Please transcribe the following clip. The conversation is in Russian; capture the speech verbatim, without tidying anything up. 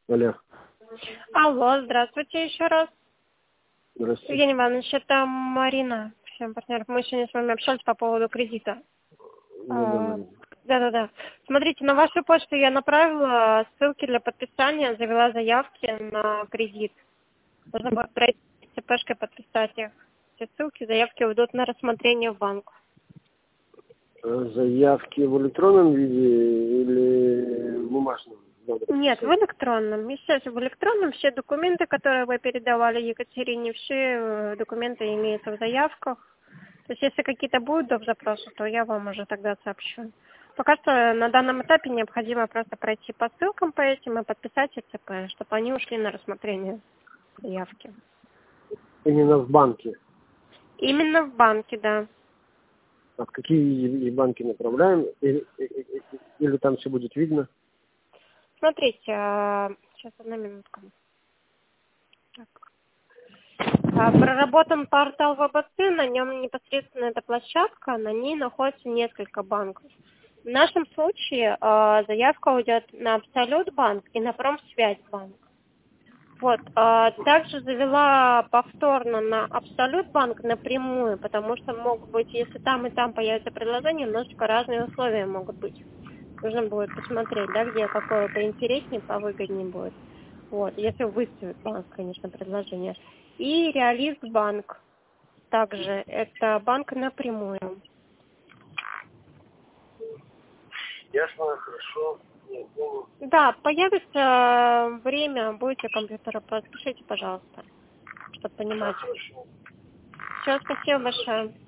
Алло. Алло, здравствуйте еще раз. Здравствуйте. Евгений Иванович, это Марина, всем партнеров. Мы сегодня с вами общались по поводу кредита. Ну, да, А, Марина. Да-да-да. Смотрите, на вашу почту я направила ссылки для подписания, завела заявки на кредит. Нужно будет пройти с ЦПшкой подписать их. Все ссылки, заявки уйдут на рассмотрение в банк. А заявки в электронном виде или в бумажном? Надо Нет, в подписать. электронном. Естественно, в электронном все документы, которые вы передавали Екатерине, все э, документы имеются в заявках. То есть, если какие-то будут доп. Запросы, то я вам уже тогда сообщу. Пока что на данном этапе необходимо просто пройти по ссылкам по этим и подписать ЦП, чтобы они ушли на рассмотрение заявки. Именно в банке. Именно в банке, да. А в какие и банки направляем? Или, или, или там все будет видно? Смотрите, а, сейчас одну минутку. Так. А, Проработан портал ВБЦ, на нем непосредственно эта площадка, на ней находится несколько банков. В нашем случае а, заявка уйдет на Абсолют банк и на Промсвязьбанк. Вот. а, Также завела повторно на Абсолют банк напрямую, потому что могут быть, если там и там появится предложение, немножечко разные условия могут быть. Нужно будет посмотреть, да, где какое поинтереснее, повыгоднее будет. Вот, если выставит банк, конечно, предложение. И Реалист банк также, это банк напрямую. Ясно, хорошо. Я понял. Да, появится время, будете компьютера, подпишите, пожалуйста, чтобы Да, понимать. хорошо. Все, спасибо большое.